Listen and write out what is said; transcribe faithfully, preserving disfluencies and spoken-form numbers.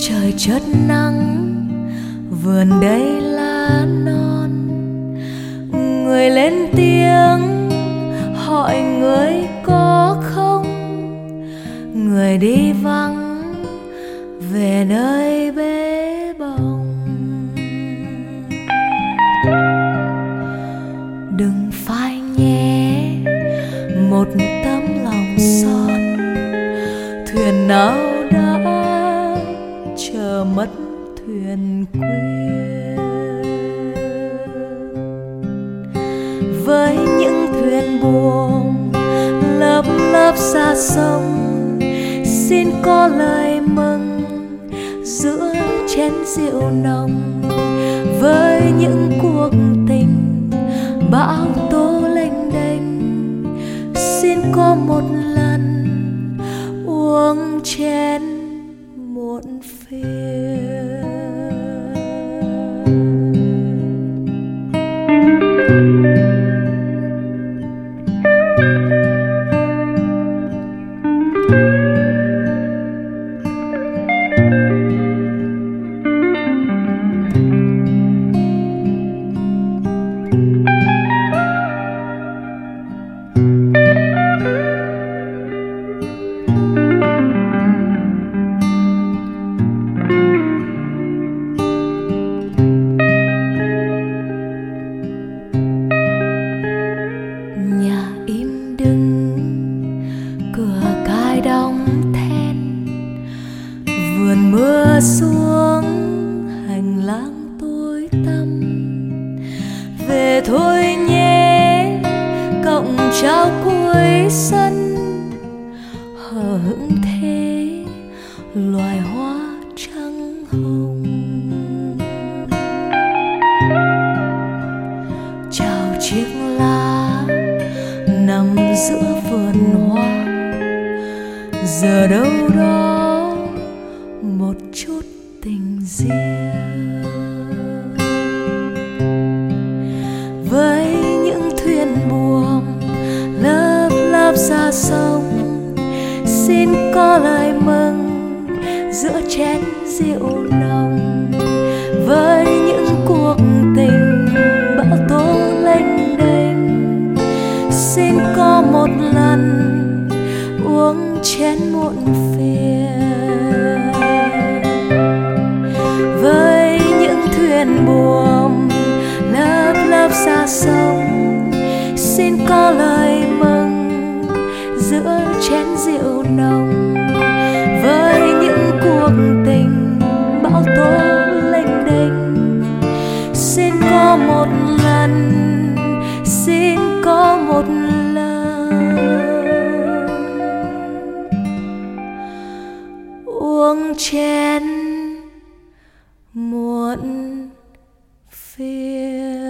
Trời chớt nắng, vườn đầy lá non, người lên tiếng hỏi người có không, người đi vắng về nơi bế bồng. Đừng phai nhé một tấm lòng son, thuyền nào đã chờ mất thuyền quyên. Với những thuyền buồm lớp lớp xa sông, xin có lời mừng giữa chén rượu nồng. Với những cuộc tình bão tố lênh đênh, xin có một lần uống chén muộn phiền. Vườn mưa xuống, hành lang tối tăm. Về thôi nhé, cọng trao cuối sân. Hờ hững thế, loài hoa trắng hồng. Chào chiếc lá nằm giữa vườn hoa. Giờ đâu đó một chút tình riêng. Với những thuyền buồm lớp lớp xa sông, xin có lời mừng giữa chén rượu nồng. Với những cuộc tình bão tố lênh đênh, xin có một lần uống chén muộn phiền. Với những thuyền buồm lớp lớp xa sông, xin có lời mừng giữa chén rượu nồng. Với những cuộc tình bão tố lênh đênh, xin có một lần, xin có một lần uống chén muộn phiền.